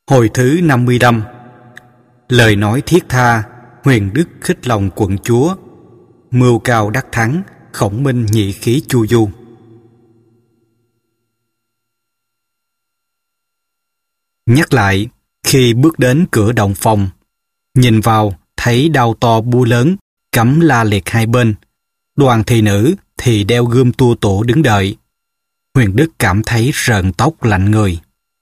Hồi thứ 55. Lời nói thiết tha, Huyền Đức khích lòng quận chúa. Mưu cao đắc thắng, Khổng Minh nhị khí chu du. Nhắc lại, khi bước đến cửa động phòng, nhìn vào thấy đao to búa lớn cắm la liệt hai bên. Đoàn thị nữ thì đeo gươm tua tổ đứng đợi. Huyền Đức cảm thấy rợn tóc lạnh người.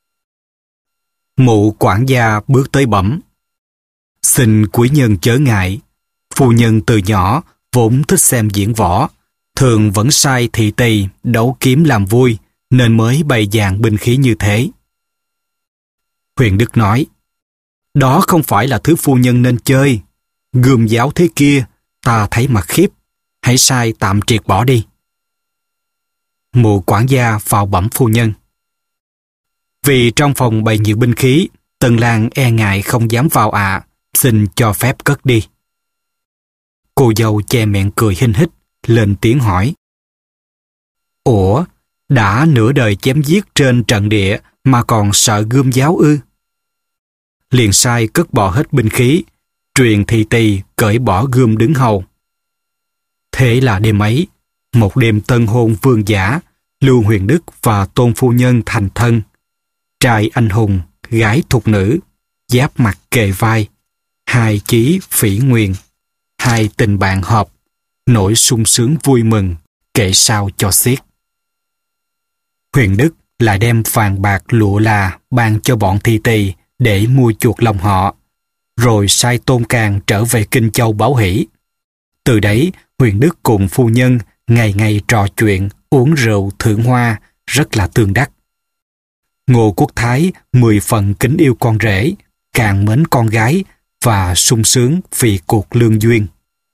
Mụ quản gia bước tới bẩm: "Xin quý nhân chớ ngại, phu nhân từ nhỏ vốn thích xem diễn võ, thường vẫn sai thị tỳ đấu kiếm làm vui, nên mới bày dàn binh khí như thế." Huyền Đức nói: "Đó không phải là thứ phu nhân nên chơi. Gươm giáo thế kia, ta thấy mà khiếp. Hãy sai tạm triệt bỏ đi." Mụ quản gia vào bẩm phu nhân: "Vì trong phòng bày nhiều binh khí, Tân Lang e ngại không dám vào ạ, xin cho phép cất đi." Cô dâu che miệng cười hinh hích, lên tiếng hỏi: "Ủa, đã nửa đời chém giết trên trận địa mà còn sợ gươm giáo ư?" Liền sai cất bỏ hết binh khí, truyền thị tỳ cởi bỏ gươm đứng hầu. Thế là đêm ấy, một đêm tân hôn vương giả, Lưu Huyền Đức và Tôn phu nhân thành thân. Trai anh hùng, gái thục nữ, giáp mặt kề vai, hai chí phỉ nguyền, hai tình bạn hợp, nỗi sung sướng vui mừng, kể sao cho xiết. Huyền Đức lại đem vàng bạc lụa là ban cho bọn thị tỳ để mua chuộc lòng họ, rồi sai Tôn Càn trở về Kinh Châu báo hỷ. Từ đấy, Huyền Đức cùng phu nhân ngày ngày trò chuyện, uống rượu thưởng hoa, rất là tương đắc. Ngô Quốc Thái 10 phần kính yêu con rể, càng mến con gái và sung sướng vì cuộc lương duyên.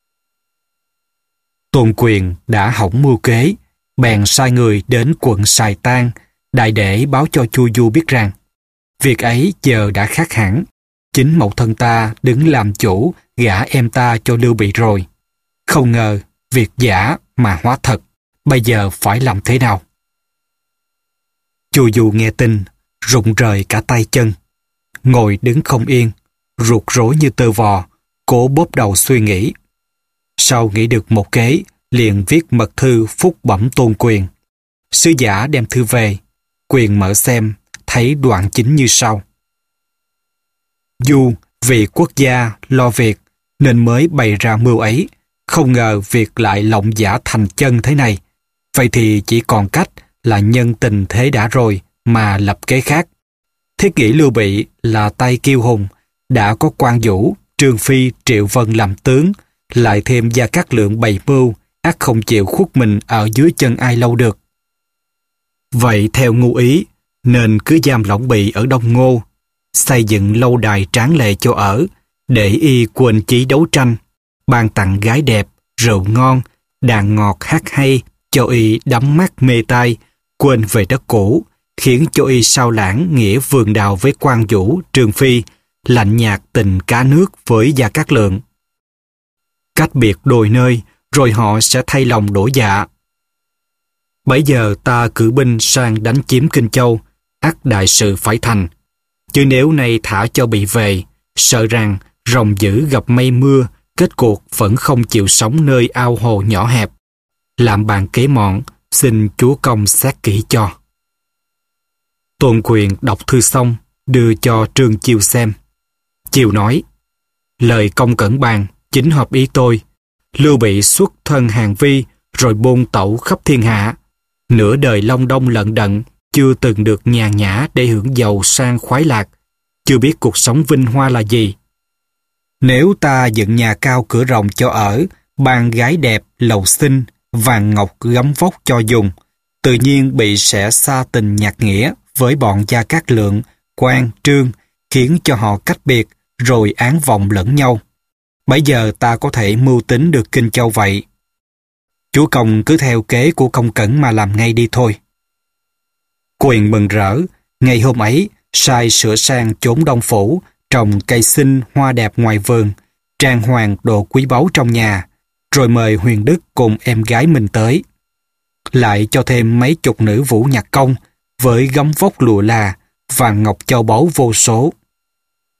Tôn Quyền đã hỏng mưu kế, bèn sai người đến quận Sài Tan, đại để báo cho Chu Du biết rằng việc ấy giờ đã khác hẳn. Chính mẫu thân ta đứng làm chủ gả em ta cho Lưu Bị rồi. Không ngờ việc giả mà hóa thật, bây giờ phải làm thế nào? Chu Du nghe tin, rụng rời cả tay chân. Ngồi đứng không yên, ruột rối như tơ vò, cố bóp đầu suy nghĩ. Sau nghĩ được một kế, liền viết mật thư phúc bẩm Tôn Quyền. Sứ giả đem thư về, Quyền mở xem, thấy đoạn chính như sau: Du vì quốc gia lo việc nên mới bày ra mưu ấy, không ngờ việc lại lộng giả thành chân thế này. Vậy thì chỉ còn cách là nhân tình thế đã rồi mà lập kế khác. Thiết nghĩ Lưu Bị là tay kiêu hùng, đã có Quan Vũ, Trương Phi, Triệu Vân làm tướng, lại thêm Gia Cát Lượng bày mưu, ắt không chịu khuất mình ở dưới chân ai lâu được. Vậy theo ngu ý, nên cứ giam lỏng Bị ở Đông Ngô, xây dựng lâu đài tráng lệ cho ở, để y quên chí đấu tranh, ban tặng gái đẹp, rượu ngon, đàn ngọt hát hay, cho y đắm mắt mê tai, quên về đất cũ, khiến cho y sao lãng nghĩa vườn đào với Quan Vũ, Trương Phi, lạnh nhạt tình cá nước với Gia Cát Lượng. Cách biệt đôi nơi, rồi họ sẽ thay lòng đổi dạ. Bấy giờ ta cử binh sang đánh chiếm Kinh Châu, ắt đại sự phải thành. Chứ nếu nay thả cho Bị về, sợ rằng rồng dữ gặp mây mưa, kết cuộc vẫn không chịu sống nơi ao hồ nhỏ hẹp. Làm bàn kế mọn, xin chúa công xét kỹ cho." Tôn Quyền đọc thư xong, đưa cho Trương Chiêu xem. Chiêu nói: "Lời công cẩn bàn, chính hợp ý tôi. Lưu Bị xuất thân Hàn Vi, rồi bôn tẩu khắp thiên hạ. Nửa đời long đong lận đận, chưa từng được nhàn nhã để hưởng giàu sang khoái lạc, chưa biết cuộc sống vinh hoa là gì. Nếu ta dựng nhà cao cửa rộng cho ở, ban gái đẹp, lầu xinh, vàng ngọc gấm vóc cho dùng, tự nhiên Bị sẽ xa tình nhạt nghĩa với bọn Gia Cát Lượng, Quan, Trương, khiến cho họ cách biệt, rồi án vọng lẫn nhau. Bây giờ ta có thể mưu tính được Kinh Châu vậy. Chúa công cứ theo kế của công cẩn mà làm ngay đi thôi." Quyền mừng rỡ, ngày hôm ấy sai sửa sang chốn Đông Phủ, trồng cây xinh hoa đẹp ngoài vườn, trang hoàng đồ quý báu trong nhà, rồi mời Huyền Đức cùng em gái mình tới. Lại cho thêm mấy chục nữ vũ nhạc công với gấm vóc lụa là, vàng ngọc châu báu vô số.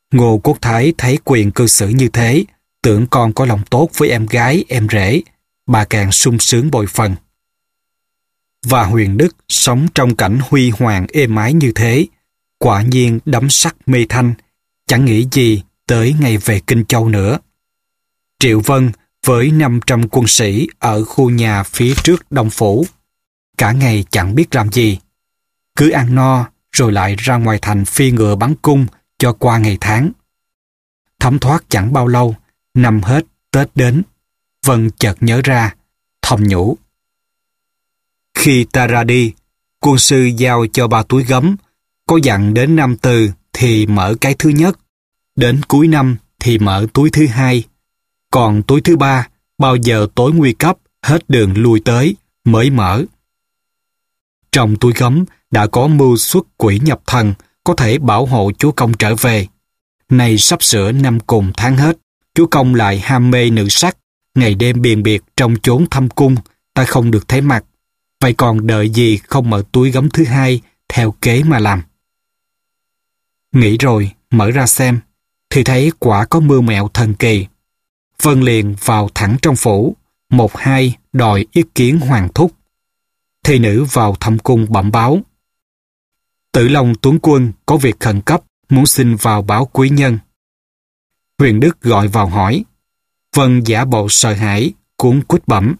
Ngô Quốc Thái thấy Quyền cư xử như thế, tưởng con có lòng tốt với em gái, em rể, bà càng sung sướng bội phần. Và Huyền Đức sống trong cảnh huy hoàng êm ái như thế, quả nhiên đắm sắc mê thanh, chẳng nghĩ gì tới ngày về Kinh Châu nữa. Triệu Vân với 500 quân sĩ ở khu nhà phía trước Đông Phủ, cả ngày chẳng biết làm gì. Cứ ăn no rồi lại ra ngoài thành phi ngựa bắn cung cho qua ngày tháng. Thấm thoát chẳng bao lâu, năm hết Tết đến, Vân chợt nhớ ra, thầm nhủ. Khi ta ra đi, quân sư giao cho 3 túi gấm, có dặn đến năm Từ thì mở cái thứ nhất, đến cuối năm thì mở túi thứ hai, còn túi thứ ba bao giờ tối nguy cấp hết đường lui tới mới mở. Trong túi gấm đã có mưu xuất quỷ nhập thần, có thể bảo hộ chúa công trở về. Nay sắp sửa năm cùng tháng hết, chúa công lại ham mê nữ sắc, ngày đêm biền biệt trong chốn thâm cung, ta không được thấy mặt. Vậy còn đợi gì không mở túi gấm thứ hai theo kế mà làm. Nghĩ rồi, mở ra xem, thì thấy quả có mưu mẹo thần kỳ. Vân liền vào thẳng trong phủ, 1-2 đòi ý kiến hoàng thúc. Thị nữ vào thăm cung bẩm báo. Tử Long tướng quân có việc khẩn cấp, muốn xin vào báo quý nhân. Huyền Đức gọi vào hỏi. Vân giả bộ sợ hãi, cuống quýt bẩm.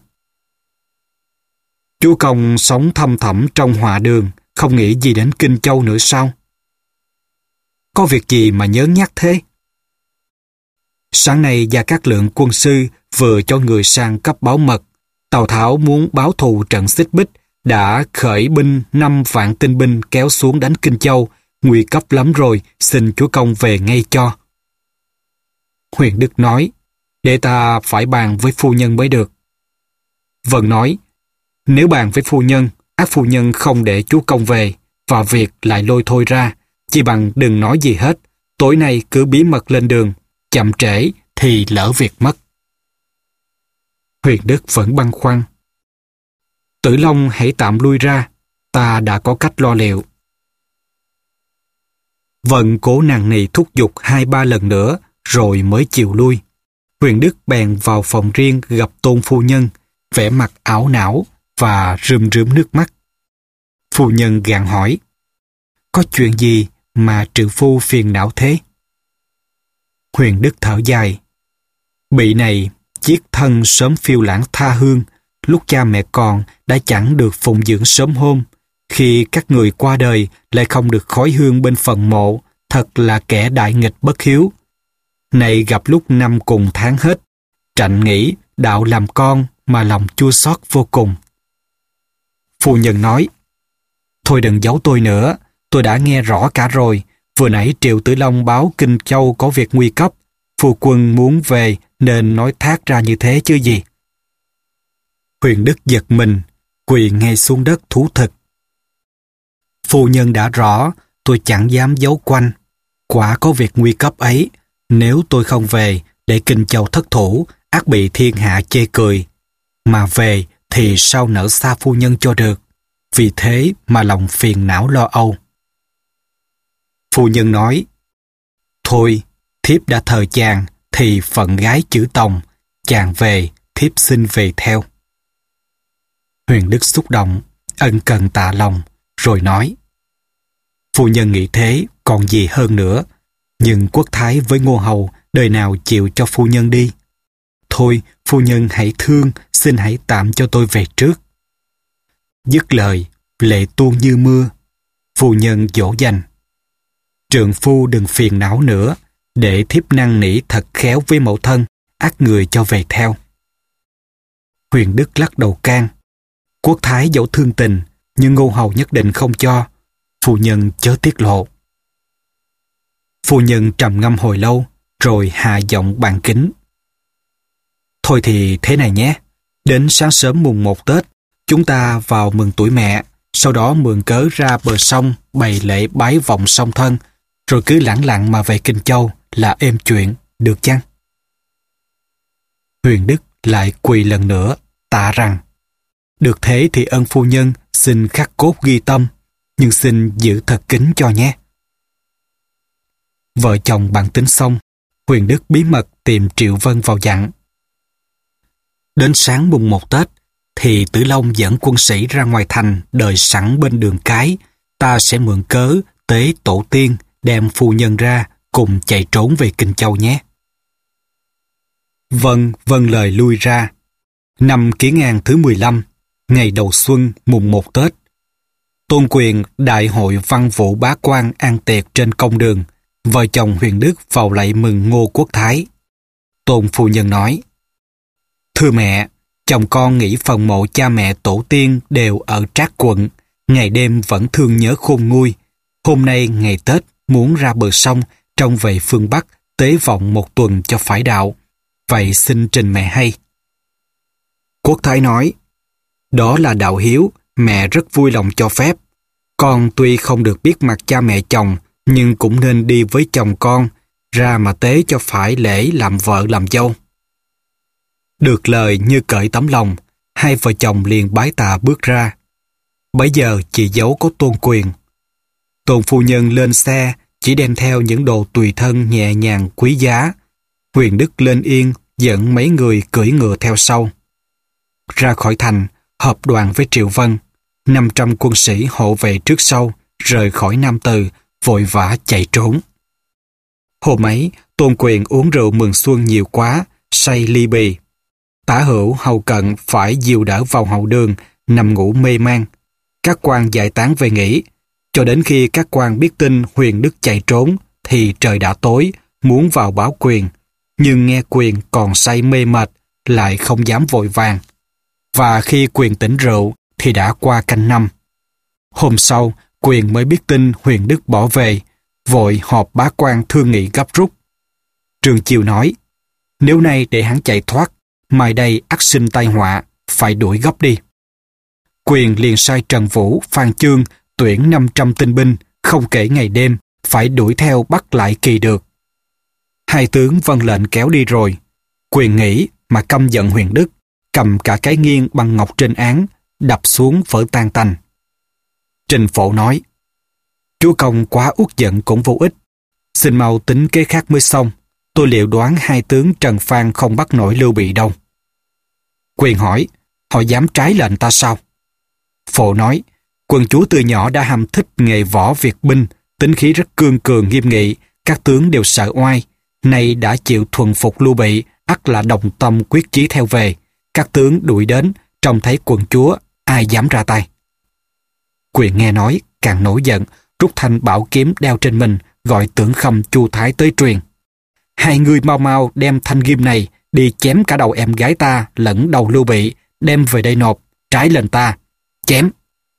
Chúa công sống thâm thẳm trong họa đường, không nghĩ gì đến Kinh Châu nữa sao? Có việc gì mà nhớ nhắc thế? Sáng nay Gia Cát Lượng quân sư vừa cho người sang cấp báo mật. Tào Tháo muốn báo thù trận Xích Bích, đã khởi binh 5 vạn tinh binh kéo xuống đánh Kinh Châu, nguy cấp lắm rồi, xin chúa công về ngay cho. Huyền Đức nói, để ta phải bàn với phu nhân mới được. Vân nói, nếu bàn với phu nhân, ác phu nhân không để chúa công về, và việc lại lôi thôi ra, chỉ bằng đừng nói gì hết, tối nay cứ bí mật lên đường, chậm trễ thì lỡ việc mất. Huyền Đức vẫn băn khoăn. Tử Long hãy tạm lui ra, ta đã có cách lo liệu. Vân cố nằng nỉ thúc giục 2-3 lần nữa, rồi mới chịu lui. Huyền Đức bèn vào phòng riêng gặp Tôn phu nhân, vẻ mặt ảo não và rơm rớm nước mắt. Phu nhân gạn hỏi, có chuyện gì mà trự phu phiền não thế? Huyền Đức thở dài, bị này chiết thân sớm phiêu lãng tha hương, lúc cha mẹ còn đã chẳng được phụng dưỡng sớm hôm, khi các người qua đời lại không được khói hương bên phần mộ, thật là kẻ đại nghịch bất hiếu. Này gặp lúc năm cùng tháng hết, trạnh nghĩ đạo làm con mà lòng chua xót vô cùng. Phu nhân nói, thôi đừng giấu tôi nữa, tôi đã nghe rõ cả rồi, vừa nãy Triệu Tử Long báo Kinh Châu có việc nguy cấp, phu quân muốn về nên nói thác ra như thế chứ gì. Huyền Đức giật mình, quỳ ngay xuống đất thú thực. Phu nhân đã rõ, tôi chẳng dám giấu quanh. Quả có việc nguy cấp ấy, nếu tôi không về để Kinh Châu thất thủ, ắt bị thiên hạ chê cười. Mà về thì sao nỡ xa phu nhân cho được, vì thế mà lòng phiền não lo âu. Phu nhân nói, thôi, thiếp đã thờ chàng thì phận gái chữ tòng, chàng về, thiếp xin về theo. Huyền Đức xúc động, ân cần tạ lòng, rồi nói, phu nhân nghĩ thế còn gì hơn nữa, nhưng Quốc Thái với Ngô Hầu đời nào chịu cho phu nhân đi. Thôi, phu nhân hãy thương, xin hãy tạm cho tôi về trước. Dứt lời, lệ tuôn như mưa. Phu nhân dỗ dành. Trượng phu đừng phiền não nữa, để thiếp năn nỉ thật khéo với mẫu thân, ắt người cho về theo. Huyền Đức lắc đầu can. Quốc Thái dẫu thương tình, nhưng Ngô Hầu nhất định không cho. Phu nhân chớ tiết lộ. Phu nhân trầm ngâm hồi lâu, rồi hạ giọng bàn kính. Thôi thì thế này nhé, đến sáng sớm mùng 1 Tết, chúng ta vào mừng tuổi mẹ, sau đó mượn cớ ra bờ sông bày lễ bái vọng song thân, rồi cứ lẳng lặng mà về Kinh Châu là êm chuyện, được chăng? Huyền Đức lại quỳ lần nữa, tạ rằng, được thế thì ơn phu nhân xin khắc cốt ghi tâm, nhưng xin giữ thật kín cho nhé. Vợ chồng bàn tính xong, Huyền Đức bí mật tìm Triệu Vân vào dặn. Đến sáng mùng 1 Tết, thì Tử Long dẫn quân sĩ ra ngoài thành đợi sẵn bên đường cái. Ta sẽ mượn cớ tế tổ tiên, đem phu nhân ra, cùng chạy trốn về Kinh Châu nhé. Vâng, vâng lời lui ra. Năm Kỷ Ngàn thứ 15, ngày đầu xuân mùng 1 Tết, Tôn Quyền đại hội văn vũ bá quan an tiệc trên công đường. Vợ chồng Huyền Đức vào lạy mừng Ngô Quốc Thái. Tôn phu nhân nói: Thưa mẹ, chồng con nghĩ phần mộ cha mẹ tổ tiên đều ở Trác quận, ngày đêm vẫn thương nhớ khôn nguôi. Hôm nay ngày Tết muốn ra bờ sông, trông về phương Bắc, tế vọng một tuần cho phải đạo. Vậy xin trình mẹ hay. Quốc Thái nói: Đó là đạo hiếu, mẹ rất vui lòng cho phép. Con tuy không được biết mặt cha mẹ chồng, nhưng cũng nên đi với chồng con, ra mà tế cho phải lễ làm vợ làm dâu. Được lời như cởi tấm lòng, hai vợ chồng liền bái tạ bước ra. Bấy giờ chị dâu có Tôn Quyền. Tôn phu nhân lên xe, chỉ đem theo những đồ tùy thân nhẹ nhàng quý giá. Huyền Đức lên yên, dẫn mấy người cưỡi ngựa theo sau. Ra khỏi thành, hợp đoàn với Triệu Vân. 500 quân sĩ hộ vệ trước sau, rời khỏi Nam Từ, vội vã chạy trốn. Hôm ấy, Tôn Quyền uống rượu mừng xuân nhiều quá, say ly bì. Tả Hữu hầu cận phải dìu đỡ vào hậu đường, nằm ngủ mê man. Các quan giải tán về nghỉ. Cho đến khi các quan biết tin Huyền Đức chạy trốn, thì trời đã tối, muốn vào báo Quyền. Nhưng nghe Quyền còn say mê mệt, lại không dám vội vàng. Và khi Quyền tỉnh rượu, thì đã qua canh 5. Hôm sau, Quyền mới biết tin Huyền Đức bỏ về, vội họp bá quan thương nghị gấp rút. Trương Chiêu nói: Nếu nay để hắn chạy thoát, mai đây ắt sinh tai họa, phải đuổi gấp đi. Quyền liền sai Trần Vũ, Phan Chương tuyển 500 tinh binh, không kể ngày đêm, phải đuổi theo bắt lại Kỳ được. Hai tướng vâng lệnh kéo đi rồi. Quyền nghĩ mà căm giận Huyền Đức, cầm cả cái nghiêng bằng ngọc trên án, đập xuống vỡ tan tành. Trình Phổ nói: Chúa công quá uất giận cũng vô ích. Xin mau tính kế khác mới xong. Tôi liệu đoán hai tướng Trần Phan không bắt nổi Lưu Bị đâu. Quyền hỏi: Họ dám trái lệnh ta sao? Phổ nói: Quần chúa từ nhỏ đã ham thích nghề võ việt binh, tính khí rất cương cường nghiêm nghị, các tướng đều sợ oai. Nay đã chịu thuần phục Lưu Bị, ắt là đồng tâm quyết chí theo về. Các tướng đuổi đến, trông thấy quần chúa, ai dám ra tay? Quyền nghe nói, càng nổi giận, rút thanh bảo kiếm đeo trên mình, gọi Tưởng Khâm, Chu Thái tới truyền: Hai người mau mau đem thanh ghim này đi chém cả đầu em gái ta lẫn đầu Lưu Bị, đem về đây nộp, trái lệnh ta, chém.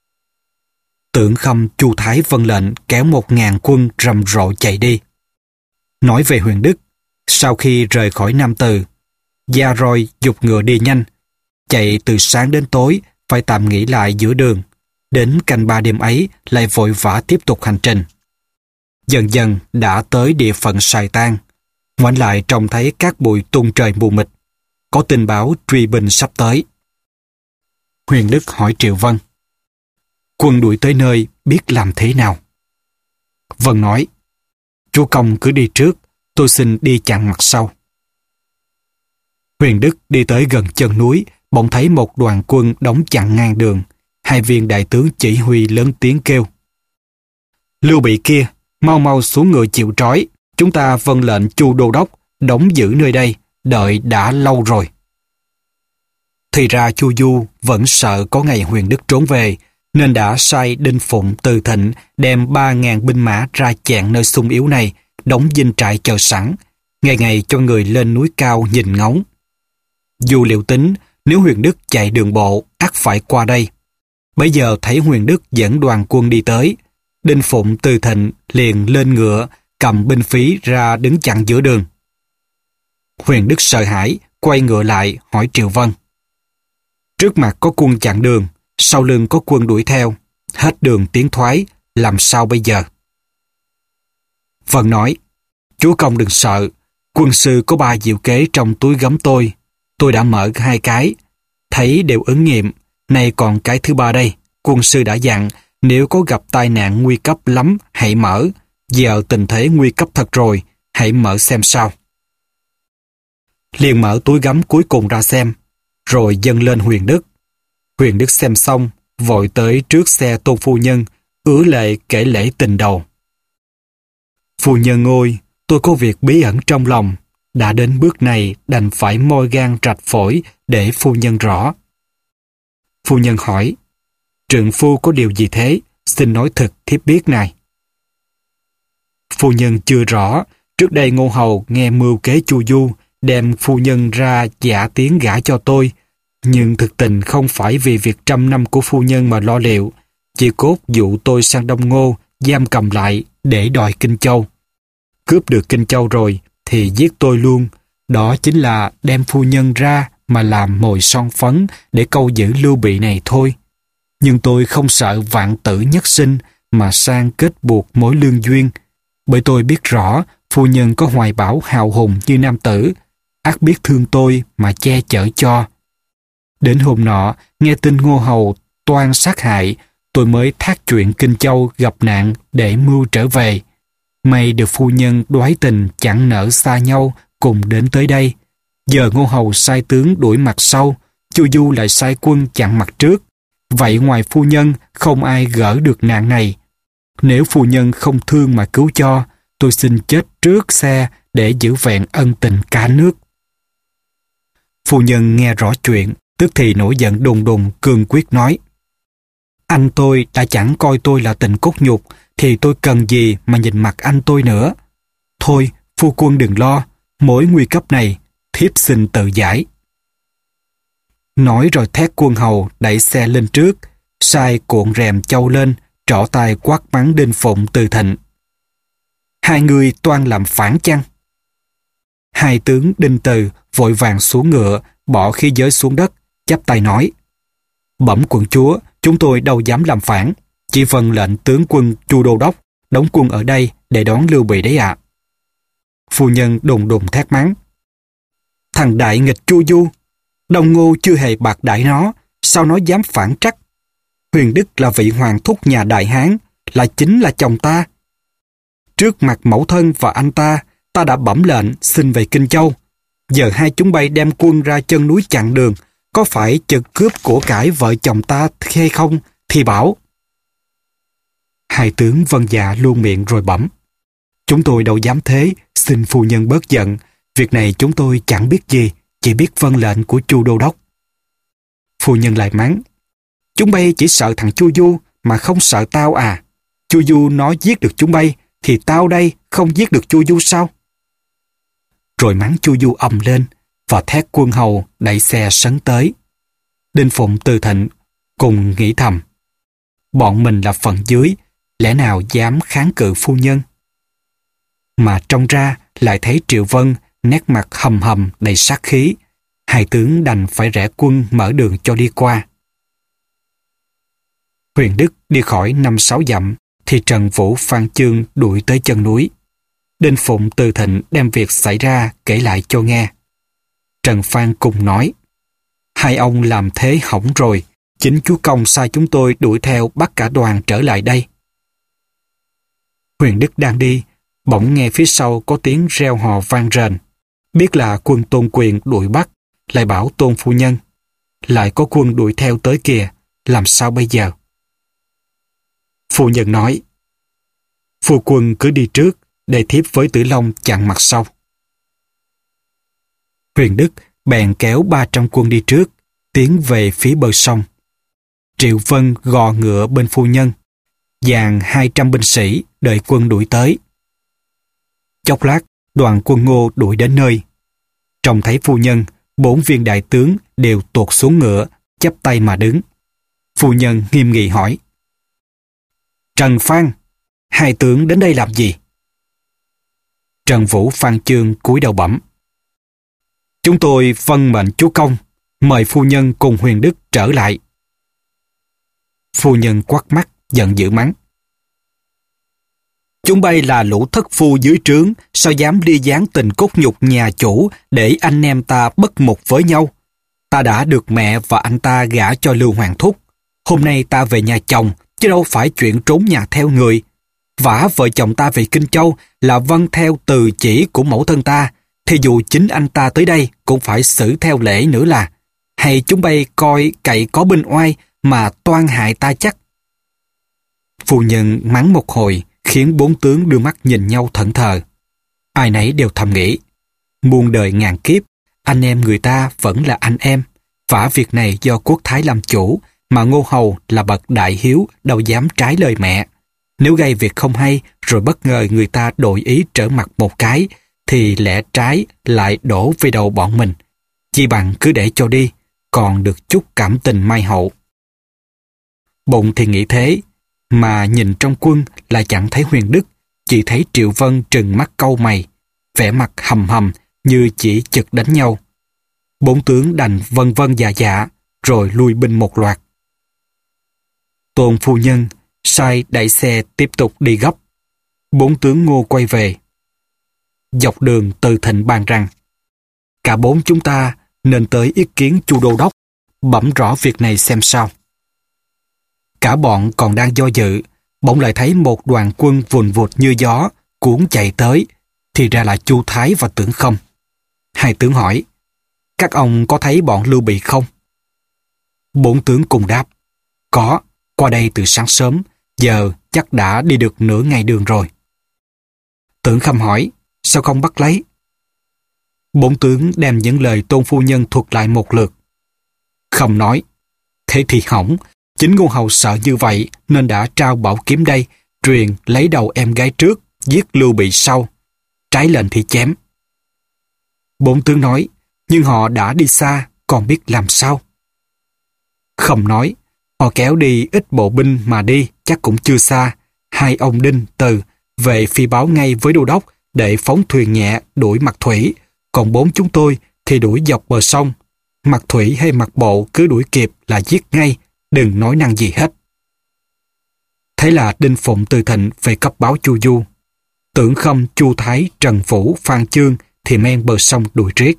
Tưởng Khâm, Chu Thái vâng lệnh, kéo 1000 quân rầm rộ chạy đi. Nói về Huyền Đức, sau khi rời khỏi Nam Từ, Gia Roi giục ngựa đi nhanh, chạy từ sáng đến tối, phải tạm nghỉ lại giữa đường. Đến canh 3 đêm ấy lại vội vã tiếp tục hành trình. Dần dần đã tới địa phận Sài Tan. Ngoảnh lại trông thấy các bụi tung trời mù mịt. Có tin báo truy binh sắp tới. Huyền Đức hỏi Triệu Vân: Quân đuổi tới nơi biết làm thế nào? Vân nói: Chúa công cứ đi trước, tôi xin đi chặn mặt sau. Huyền Đức đi tới gần chân núi, bỗng thấy một đoàn quân đóng chặn ngang đường. Hai viên đại tướng chỉ huy lớn tiếng kêu: Lưu Bị kia, mau mau xuống ngựa chịu trói. Chúng ta vâng lệnh Chu đô đốc đóng giữ nơi đây, đợi đã lâu rồi. Thì ra Chu Du vẫn sợ có ngày Huyền Đức trốn về, nên đã sai Đinh Phụng, Từ Thịnh đem 3000 binh mã ra chặn nơi xung yếu này, đóng dinh trại chờ sẵn, ngày ngày cho người lên núi cao nhìn ngóng. Du liệu tính, nếu Huyền Đức chạy đường bộ, ắt phải qua đây. Bây giờ thấy Huyền Đức dẫn đoàn quân đi tới, Đinh Phụng, Từ Thịnh liền lên ngựa, cầm binh phí ra đứng chặn giữa đường. Huyền Đức sợ hãi, quay ngựa lại hỏi Triệu Vân: Trước mặt có quân chặn đường, sau lưng có quân đuổi theo, hết đường tiến thoái, làm sao bây giờ? Vân nói: Chúa công đừng sợ, quân sư có 3 diệu kế trong túi gấm tôi đã mở 2 cái, thấy đều ứng nghiệm, nay còn cái thứ 3 đây. Quân sư đã dặn, nếu có gặp tai nạn nguy cấp lắm, hãy mở, Giờ tình thế nguy cấp thật rồi, hãy mở xem sao. Liền mở túi gấm cuối cùng ra xem, rồi dâng lên Huyền Đức. Huyền Đức xem xong, vội tới trước xe Tôn phu nhân, ứa lệ kể lễ tình đầu. Phu nhân ơi, tôi có việc bí ẩn trong lòng, đã đến bước này đành phải moi gan rạch phổi để phu nhân rõ. Phu nhân hỏi, trượng phu có điều gì thế, xin nói thật thiếp biết này. Phu nhân chưa rõ, trước đây Ngô Hầu nghe mưu kế Chu Du, đem phu nhân ra giả tiếng gả cho tôi, nhưng thực tình không phải vì việc 100 năm của phu nhân mà lo liệu, chỉ cốt dụ tôi sang Đông Ngô, giam cầm lại để đòi Kinh Châu. Cướp được Kinh Châu rồi thì giết tôi luôn, đó chính là đem phu nhân ra mà làm mồi son phấn để câu giữ Lưu Bị này thôi. Nhưng tôi không sợ vạn tử nhất sinh mà sang kết buộc mối lương duyên, bởi tôi biết rõ phu nhân có hoài bão hào hùng như nam tử, ắt biết thương tôi mà che chở cho. Đến hôm nọ, nghe tin Ngô Hầu toan sát hại, tôi mới thác chuyện Kinh Châu gặp nạn để mưu trở về. May được phu nhân đoái tình chẳng nỡ xa nhau cùng đến tới đây. Giờ Ngô Hầu sai tướng đuổi mặt sau, Chu Du lại sai quân chặn mặt trước. Vậy ngoài phu nhân không ai gỡ được nạn này. Nếu phu nhân không thương mà cứu cho, tôi xin chết trước xe để giữ vẹn ân tình cả nước. Phu nhân nghe rõ chuyện, tức thì nổi giận đùng đùng cương quyết nói, anh tôi đã chẳng coi tôi là tình cốt nhục, thì tôi cần gì mà nhìn mặt anh tôi nữa. Thôi, phu quân đừng lo, mỗi nguy cấp này, thiếp xin tự giải. Nói rồi thét quân hầu đẩy xe lên trước, sai cuộn rèm châu lên, trỏ tay quát mắng Đinh Phụng Từ Thịnh. Hai người toan làm phản chăng? Hai tướng Đinh Từ vội vàng xuống ngựa, bỏ khí giới xuống đất, chắp tay nói, bẩm quận chúa, chúng tôi đâu dám làm phản, chỉ vâng lệnh tướng quân Chu Đô Đốc đóng quân ở đây để đón Lưu Bị đấy ạ. Phu nhân đùng đùng thét mắng, thằng đại nghịch Chu Du, Đông Ngô chưa hề bạc đãi nó, sao nó dám phản trắc? Huyền Đức là vị hoàng thúc nhà Đại Hán, là chính là chồng ta. Trước mặt mẫu thân và anh ta đã bẩm lệnh xin về Kinh Châu. Giờ hai chúng bay đem quân ra chân núi chặn đường, có phải trực cướp của cải vợ chồng ta hay không thì bảo. Hai tướng vâng dạ luôn miệng rồi bẩm, chúng tôi đâu dám thế, xin phu nhân bớt giận, việc này chúng tôi chẳng biết gì, chỉ biết vâng lệnh của Chu Đô Đốc. Phu nhân lại mắng, chúng bay chỉ sợ thằng Chu Du mà không sợ tao à? Chu Du nó giết được chúng bay thì tao đây không giết được Chu Du sao? Rồi mắng Chu Du ầm lên và thét quân hầu đẩy xe sấn tới. Đinh Phụng Từ Thịnh cùng nghĩ thầm, bọn mình là phần dưới, lẽ nào dám kháng cự phu nhân? Mà trông ra lại thấy Triệu Vân nét mặt hầm hầm đầy sát khí, hai tướng đành phải rẽ quân mở đường cho đi qua. Huyền Đức đi khỏi 5-6 dặm thì Trần Vũ Phan Chương đuổi tới chân núi. Đinh Phụng Từ Thịnh đem việc xảy ra kể lại cho nghe. Trần Phan cùng nói, hai ông làm thế hỏng rồi, chính chúa công sai chúng tôi đuổi theo bắt cả đoàn trở lại đây. Huyền Đức đang đi, bỗng nghe phía sau có tiếng reo hò vang rền. Biết là quân Tôn Quyền đuổi bắt, lại bảo Tôn phu nhân, lại có quân đuổi theo tới kìa, làm sao bây giờ? Phu nhân nói, phu quân cứ đi trước, để thiếp với Tử Long chặn mặt sau. Huyền Đức bèn kéo 300 quân đi trước, tiến về phía bờ sông. Triệu Vân gò ngựa bên phu nhân, dàn 200 binh sĩ đợi quân đuổi tới. Chốc lát, đoàn quân Ngô đuổi đến nơi. Trông thấy phu nhân, 4 viên đại tướng đều tuột xuống ngựa, chắp tay mà đứng. Phu nhân nghiêm nghị hỏi, Trần Phan, hai tướng đến đây làm gì? Trần Vũ Phan Chương cúi đầu bẩm, chúng tôi vâng mệnh chúa công, mời phu nhân cùng Huyền Đức trở lại. Phu nhân quắt mắt, giận dữ mắng, chúng bay là lũ thất phu dưới trướng, sao dám ly gián tình cốt nhục nhà chủ để anh em ta bất mục với nhau. Ta đã được mẹ và anh ta gả cho Lưu Hoàng Thúc. Hôm nay ta về nhà chồng, chứ đâu phải chuyện trốn nhà theo người. Vả vợ chồng ta về Kinh Châu là vâng theo từ chỉ của mẫu thân ta, thì dù chính anh ta tới đây cũng phải xử theo lễ nữa là. Hay chúng bay coi cậy có binh oai mà toan hại ta chắc. Phu nhân mắng một hồi, khiến bốn tướng đưa mắt nhìn nhau thẫn thờ. Ai nấy đều thầm nghĩ, muôn đời ngàn kiếp, anh em người ta vẫn là anh em. Vả việc này do quốc thái làm chủ, mà Ngô Hầu là bậc đại hiếu đâu dám trái lời mẹ. Nếu gây việc không hay rồi bất ngờ người ta đổi ý trở mặt một cái, thì lẽ trái lại đổ về đầu bọn mình. Chi bằng cứ để cho đi, còn được chút cảm tình mai hậu. Bụng thì nghĩ thế, mà nhìn trong quân là chẳng thấy Huyền Đức, chỉ thấy Triệu Vân trừng mắt cau mày, vẻ mặt hầm hầm như chỉ chực đánh nhau. Bốn tướng đành vân vân dạ dạ, rồi lui binh một loạt. Tôn phu nhân sai đẩy xe tiếp tục đi gấp. Bốn tướng Ngô quay về. Dọc đường Từ Thịnh bàn rằng, cả bốn chúng ta nên tới ý kiến Chu đô đốc, bẩm rõ việc này xem sao. Cả bọn còn đang do dự, bỗng lại thấy một đoàn quân vùn vụt như gió cuốn chạy tới, thì ra là Chu Thái và Tưởng Khâm. Hai tướng hỏi, các ông có thấy bọn Lưu Bị không? Bốn tướng cùng đáp, có, qua đây từ sáng sớm, giờ chắc đã đi được nửa ngày đường rồi. Tưởng Khâm hỏi, sao không bắt lấy? Bốn tướng đem những lời Tôn phu nhân thuật lại một lượt. Khâm nói, thế thì hỏng, chính Ngô Hầu sợ như vậy nên đã trao bảo kiếm đây, truyền lấy đầu em gái trước, giết Lưu Bị sau. Trái lệnh thì chém. Bốn tướng nói, nhưng họ đã đi xa, còn biết làm sao? Khâm nói, họ kéo đi ít bộ binh mà đi chắc cũng chưa xa. Hai ông Đinh, Từ về phi báo ngay với đô đốc để phóng thuyền nhẹ đuổi mặt thủy, còn bốn chúng tôi thì đuổi dọc bờ sông. Mặt thủy hay mặt bộ cứ đuổi kịp là giết ngay, đừng nói năng gì hết. Thế là Đinh Phụng từ Thịnh về cấp báo Chu Du. Tưởng Khâm, Chu Thái, Trần Vũ, Phan Chương thì men bờ sông đuổi riết.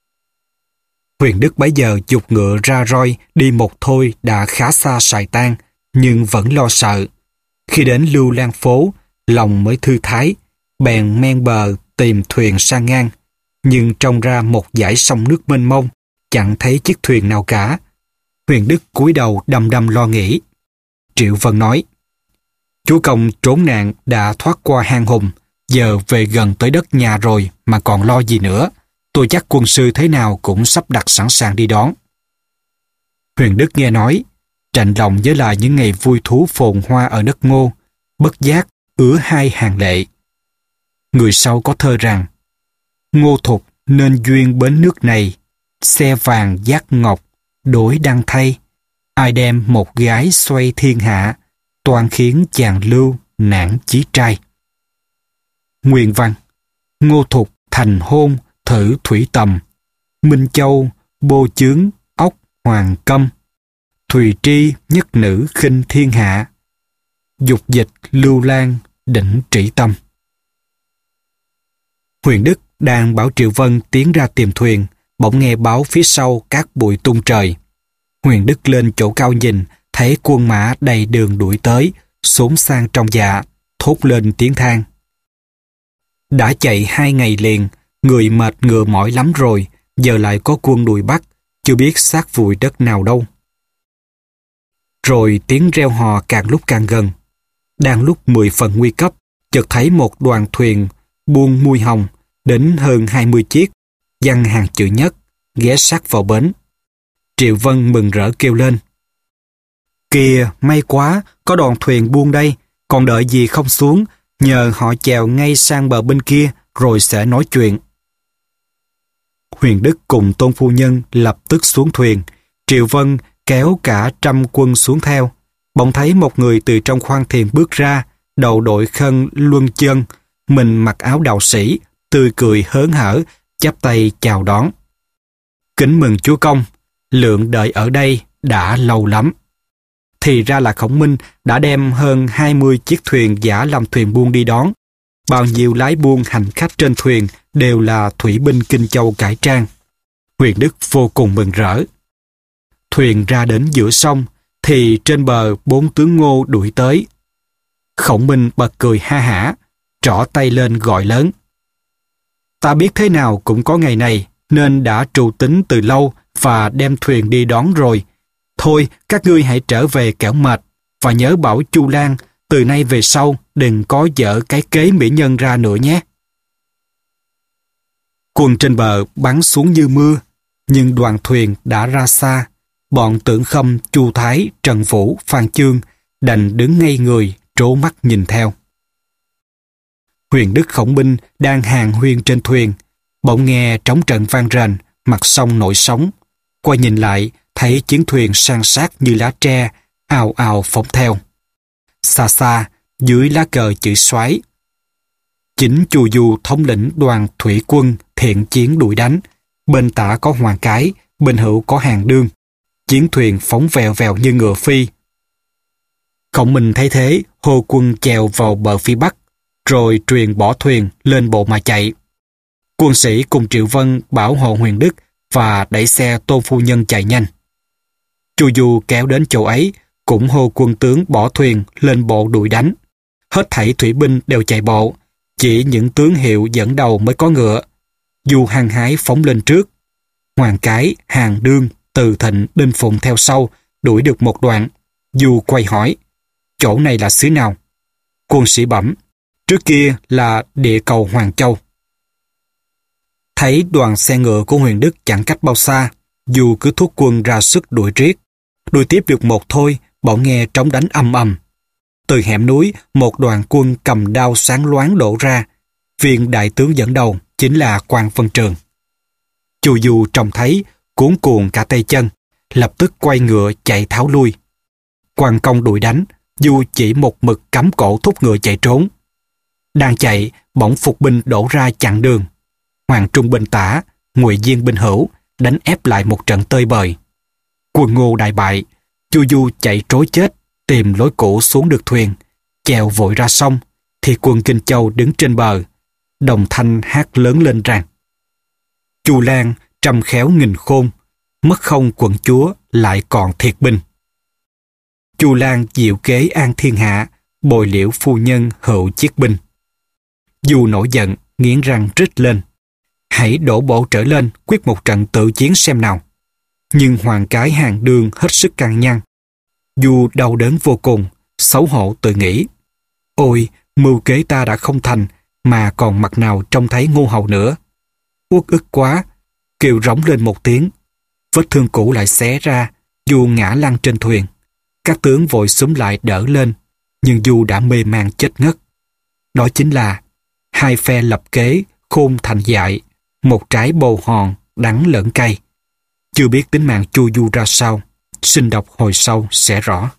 Huyền Đức bấy giờ giục ngựa ra roi đi một thôi đã khá xa Sài Tan, nhưng vẫn lo sợ. Khi đến Lưu Lan Phố, lòng mới thư thái, bèn men bờ tìm thuyền sang ngang, nhưng trông ra một dải sông nước mênh mông, chẳng thấy chiếc thuyền nào cả. Huyền Đức cúi đầu đăm đăm lo nghĩ. Triệu Vân nói, chúa công trốn nạn đã thoát qua hang hùng, giờ về gần tới đất nhà rồi mà còn lo gì nữa. Tôi chắc quân sư thế nào cũng sắp đặt sẵn sàng đi đón. Huyền Đức nghe nói, chạnh lòng với lại những ngày vui thú phồn hoa ở đất Ngô, bất giác ứa hai hàng lệ. Người sau có thơ rằng, Ngô Thục nên duyên bến nước này, xe vàng giác ngọc, đổi đăng thay. Ai đem một gái xoay thiên hạ, toàn khiến chàng Lưu nản chí trai. Nguyên văn, Ngô Thục thành hôn, thử thủy tầm, Minh Châu, bô chướng, ốc, hoàng câm, Thùy tri, nhất nữ khinh thiên hạ, dục dịch Lưu Lan, đỉnh trĩ tâm. Huyền Đức đang bảo Triệu Vân tiến ra tìm thuyền, bỗng nghe báo phía sau cát bụi tung trời. Huyền Đức lên chỗ cao nhìn, thấy quân mã đầy đường đuổi tới, xốn sang trong dạ, thốt lên tiếng than. Đã chạy 2 ngày liền, người mệt ngựa mỏi lắm rồi, giờ lại có quân đuổi bắt, chưa biết xác vùi đất nào đâu. Rồi tiếng reo hò càng lúc càng gần. Đang lúc 10 phần nguy cấp, chợt thấy một đoàn thuyền buôn mui hồng, đến hơn 20 chiếc, giăng hàng chữ nhất, ghé sát vào bến. Triệu Vân mừng rỡ kêu lên. Kìa, may quá, có đoàn thuyền buôn đây, còn đợi gì không xuống, nhờ họ chèo ngay sang bờ bên kia, rồi sẽ nói chuyện. Huyền Đức cùng Tôn phu nhân lập tức xuống thuyền, Triệu Vân kéo cả 100 quân xuống theo. Bỗng thấy một người từ trong khoang thuyền bước ra, đầu đội khăn luân chân, mình mặc áo đạo sĩ, tươi cười hớn hở, chắp tay chào đón. Kính mừng chúa công, lượng đợi ở đây đã lâu lắm. Thì ra là Khổng Minh đã đem hơn 20 chiếc thuyền giả làm thuyền buôn đi đón. Bao nhiêu lái buôn hành khách trên thuyền đều là thủy binh Kinh Châu cải trang. Huyền Đức vô cùng mừng rỡ. Thuyền ra đến giữa sông, thì trên bờ 4 tướng Ngô đuổi tới. Khổng Minh bật cười ha hả, trỏ tay lên gọi lớn. Ta biết thế nào cũng có ngày này, nên đã trù tính từ lâu và đem thuyền đi đón rồi. Thôi, các ngươi hãy trở về kẻo mệt, và nhớ bảo Chu Lan từ nay về sau đừng có dở cái kế mỹ nhân ra nữa nhé. Quân trên bờ bắn xuống như mưa, nhưng đoàn thuyền đã ra xa. Bọn Tưởng Khâm, Chu Thái, Trần Vũ, Phan Chương đành đứng ngây người, trố mắt nhìn theo. Huyền Đức Khổng Minh đang hàng huyên trên thuyền, bỗng nghe trống trận vang rền, mặt sông nổi sóng. Quay nhìn lại, thấy chiến thuyền san sát như lá tre, ào ào phóng theo. Xa xa, dưới lá cờ chữ Soái, chính Chu Du thống lĩnh đoàn thủy quân thiện chiến đuổi đánh. Bên tả có Hoàng Cái, bên hữu có Hàng Đương. Chiến thuyền phóng vèo vèo như ngựa phi. Khổng Minh thấy thế, hô quân chèo vào bờ phía bắc, rồi truyền bỏ thuyền lên bộ mà chạy. Quân sĩ cùng Triệu Vân bảo hộ Huyền Đức và đẩy xe Tôn phu nhân chạy nhanh. Chu Du kéo đến chỗ ấy, cũng hô quân tướng bỏ thuyền lên bộ đuổi đánh. Hết thảy thủy binh đều chạy bộ, chỉ những tướng hiệu dẫn đầu mới có ngựa. Du hăng hái phóng lên trước. Hoàng Cái, Hàng Đương, Từ Thịnh, Đinh Phụng theo sau, đuổi được một đoạn. Du quay hỏi, chỗ này là xứ nào? Quân sĩ bẩm, trước kia là địa cầu Hoàng Châu. Thấy đoàn xe ngựa của Huyền Đức chẳng cách bao xa, Du cứ thúc quân ra sức đuổi riết. Đuổi tiếp được một thôi, bỗng nghe trống đánh ầm ầm. Từ hẻm núi, một đoàn quân cầm đao sáng loáng đổ ra. Viên đại tướng dẫn đầu chính là Quan Vân Trường. Chu Du trông thấy, cuống cuồng cả tay chân, lập tức quay ngựa chạy tháo lui. Quan công đuổi đánh, Du chỉ một mực cắm cổ thúc ngựa chạy trốn. Đang chạy, bỗng phục binh đổ ra chặn đường. Hoàng Trung bên tả, Ngụy Diên bên hữu, đánh ép lại một trận tơi bời. Quân Ngô đại bại, Chu Du chạy trối chết, tìm lối cũ xuống được thuyền, chèo vội ra sông, thì quân Kinh Châu đứng trên bờ. Đồng thanh hát lớn lên rằng: Chu Lan trăm khéo nghìn khôn, mất không quận chúa lại còn thiệt binh. Chu Lan diệu kế an thiên hạ, bồi liễu phu nhân hữu chiết binh. Du nổi giận, nghiến răng rít lên: hãy đổ bộ trở lên, quyết một trận tự chiến xem nào. Nhưng Hoàng Cái, Hàng Đương hết sức can nhăn. Du đau đớn vô cùng, xấu hổ tự nghĩ: ôi, mưu kế ta đã không thành, mà còn mặt nào trông thấy Ngô Hầu nữa. Uất ức quá, kêu rống lên một tiếng. Vết thương cũ lại xé ra, Du ngã lăn trên thuyền. Các tướng vội xúm lại đỡ lên, nhưng Du đã mê man chết ngất. Đó chính là hai phe lập kế, khôn thành dại, một trái bồ hòn, đắng lẫn cay. Chưa biết tính mạng Chu Du ra sao, xin đọc hồi sau sẽ rõ.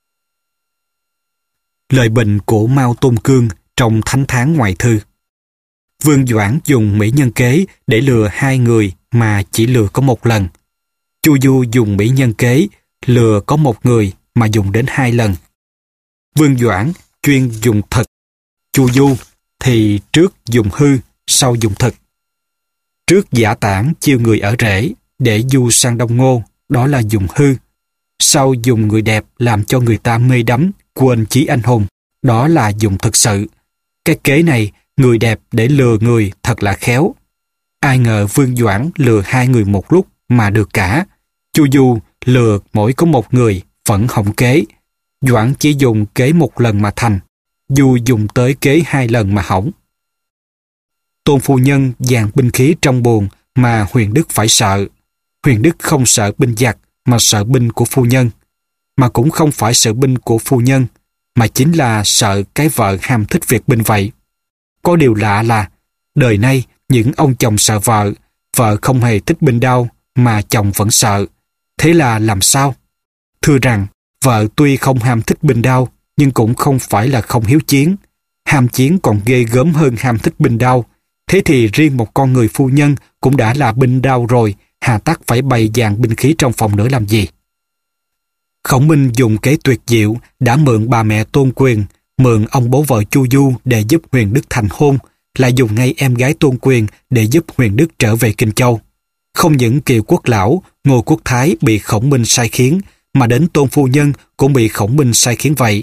Lời bình của Mao Tôn Cương trong Thánh Thán Ngoại Thư. Vương Doãn dùng mỹ nhân kế để lừa hai người mà chỉ lừa có một lần. Chu Du dùng mỹ nhân kế lừa có một người mà dùng đến 2 lần. Vương Doãn chuyên dùng thật. Chu Du thì trước dùng hư, sau dùng thực. Trước giả tản chiêu người ở rễ để du sang Đông Ngô, đó là dùng hư. Sau dùng người đẹp làm cho người ta mê đắm, quên chí anh hùng, đó là dùng thực sự. Cái kế này, người đẹp để lừa người thật là khéo. Ai ngờ Vương Doãn lừa 2 người một lúc mà được cả. Chu Du lừa mỗi có một người vẫn hỏng kế. Doãn chỉ dùng kế một lần mà thành. Du dùng tới kế 2 lần mà hỏng. Tôn phu nhân dàn binh khí trong buồng mà Huyền Đức phải sợ. Huyền Đức không sợ binh giặc mà sợ binh của phu nhân. Mà cũng không phải sợ binh của phu nhân, mà chính là sợ cái vợ ham thích việc binh vậy. Có điều lạ là đời nay những ông chồng sợ vợ, vợ không hề thích binh đao mà chồng vẫn sợ. Thế là làm sao? Thưa rằng vợ tuy không ham thích binh đao nhưng cũng không phải là không hiếu chiến. Ham chiến còn ghê gớm hơn ham thích binh đao. Thế thì riêng một con người phu nhân cũng đã là binh đao rồi, hà tắc phải bày dàn binh khí trong phòng nữa làm gì? Khổng Minh dùng kế tuyệt diệu, đã mượn bà mẹ Tôn Quyền, mượn ông bố vợ Chu Du để giúp Huyền Đức thành hôn, lại dùng ngay em gái Tôn Quyền để giúp Huyền Đức trở về Kinh Châu. Không những Kiều Quốc Lão, Ngô Quốc Thái bị Khổng Minh sai khiến, mà đến Tôn phu nhân cũng bị Khổng Minh sai khiến vậy.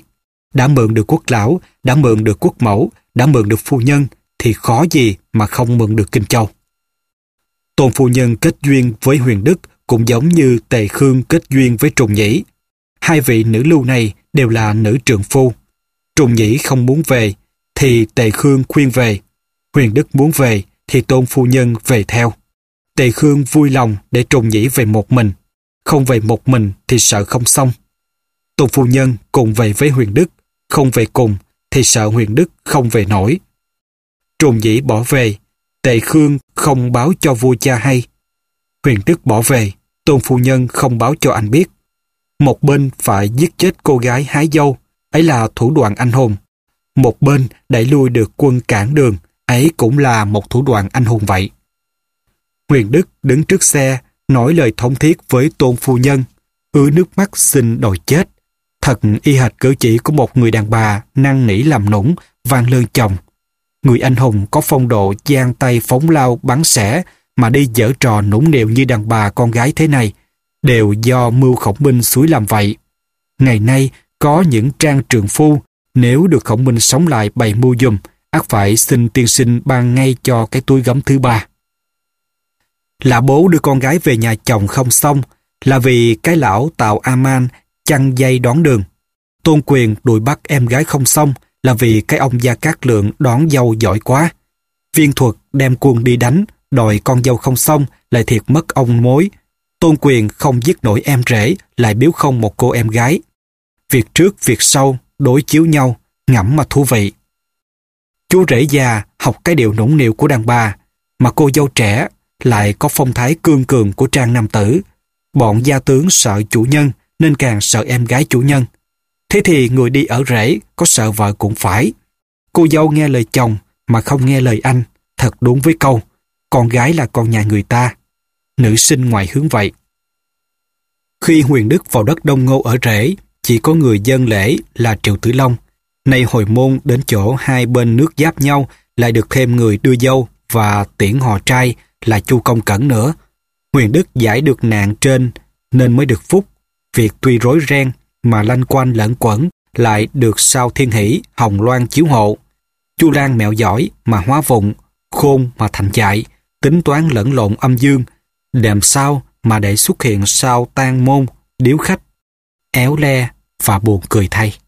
Đã mượn được quốc lão, đã mượn được quốc mẫu, đã mượn được phu nhân, thì khó gì mà không mượn được Kinh Châu. Tôn phu nhân kết duyên với Huyền Đức cũng giống như Tề Khương kết duyên với Trùng Nhĩ. Hai vị nữ lưu này đều là nữ trượng phu. Trùng Nhĩ không muốn về, thì Tề Khương khuyên về. Huyền Đức muốn về, thì Tôn phu nhân về theo. Tề Khương vui lòng để Trùng Nhĩ về một mình. Không về một mình thì sợ không xong. Tôn phu nhân cùng về với Huyền Đức, không về cùng thì sợ Huyền Đức không về nổi. Trùng Nhĩ bỏ về, Tề Khương không báo cho vua cha hay. Huyền Đức bỏ về, Tôn phu nhân không báo cho anh biết. Một bên phải giết chết cô gái hái dâu, ấy là thủ đoạn anh hùng. Một bên đẩy lui được quân cản đường, ấy cũng là một thủ đoạn anh hùng vậy. Huyền Đức đứng trước xe, nói lời thống thiết với Tôn phu nhân, ứa nước mắt xin đòi chết. Thật y hệt cử chỉ của một người đàn bà năn nỉ làm nũng, van lơn chồng. Người anh hùng có phong độ giang tay phóng lao bắn xẻ, mà đi giở trò nũng nịu như đàn bà con gái thế này, đều do mưu Khổng Minh xúi làm vậy. Ngày nay, có những trang trượng phu, nếu được Khổng Minh sống lại bày mưu giùm, ắt phải xin tiên sinh ban ngay cho cái túi gấm thứ ba. Lã bố đưa con gái về nhà chồng không xong, là vì cái lão Tào A-man chăn dây đón đường. Tôn Quyền đuổi bắt em gái không xong, là vì cái ông Gia Cát Lượng đón dâu giỏi quá. Viên Thuật đem quân đi đánh, đòi con dâu không xong, lại thiệt mất ông mối. Tôn Quyền không giết nổi em rể, lại biếu không một cô em gái. Việc trước việc sau, đối chiếu nhau, ngẫm mà thú vị. Chú rể già học cái điệu nũng nịu của đàn bà, mà cô dâu trẻ lại có phong thái cương cường của trang nam tử. Bọn gia tướng sợ chủ nhân, nên càng sợ em gái chủ nhân. Thế thì người đi ở rể có sợ vợ cũng phải. Cô dâu nghe lời chồng mà không nghe lời anh, thật đúng với câu, con gái là con nhà người ta. Nữ sinh ngoài hướng vậy. Khi Huyền Đức vào đất Đông Ngô ở rể, chỉ có người dân lễ là Triệu Tử Long. Nay hồi môn đến chỗ hai bên nước giáp nhau, lại được thêm người đưa dâu và tiễn hò trai là Chu Công Cẩn nữa. Huyền Đức giải được nạn trên nên mới được phúc. Việc tuy rối ren mà lanh quanh lẫn quẩn, lại được sao thiên hỷ, hồng loan chiếu hộ. Chu Lan mẹo giỏi mà hóa vụng, khôn mà thành dại, tính toán lẫn lộn âm dương, làm sao mà để xuất hiện sao tan môn, điếu khách, éo le và buồn cười thay.